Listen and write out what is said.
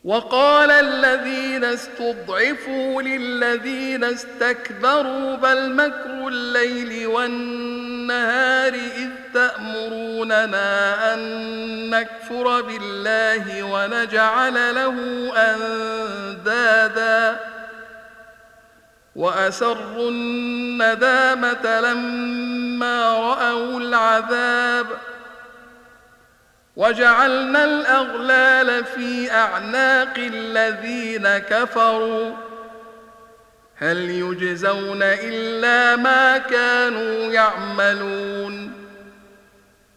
وقال الذين استضعفوا للذين استكبروا بل مكر الليل والنهار إذ تأمروننا أن نكفر بالله ونجعل له أندادا وأسروا الندامة لما رأوا العذاب وجعلنا الأغلال في أعناق الذين كفروا هل يجزون إلا ما كانوا يعملون